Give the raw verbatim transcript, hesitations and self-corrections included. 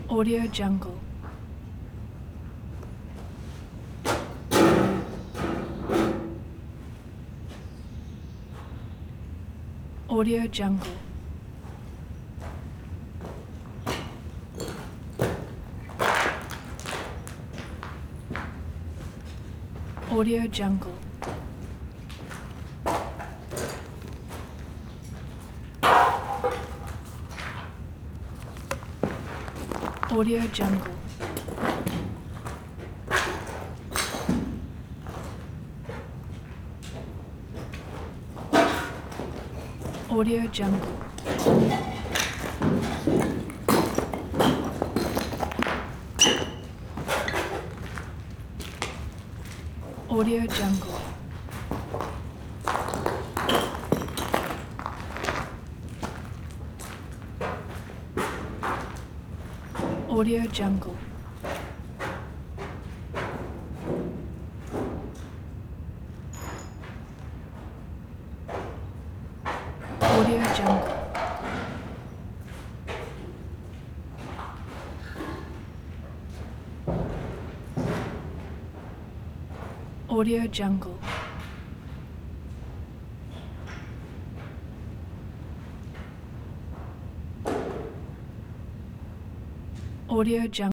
Audio Jungle. Audio Jungle. Audio Jungle. Audio Jungle. Audio Jungle. Audio Jungle. Audio Jungle. Audio Jungle. Audio Jungle. Audio Jungle.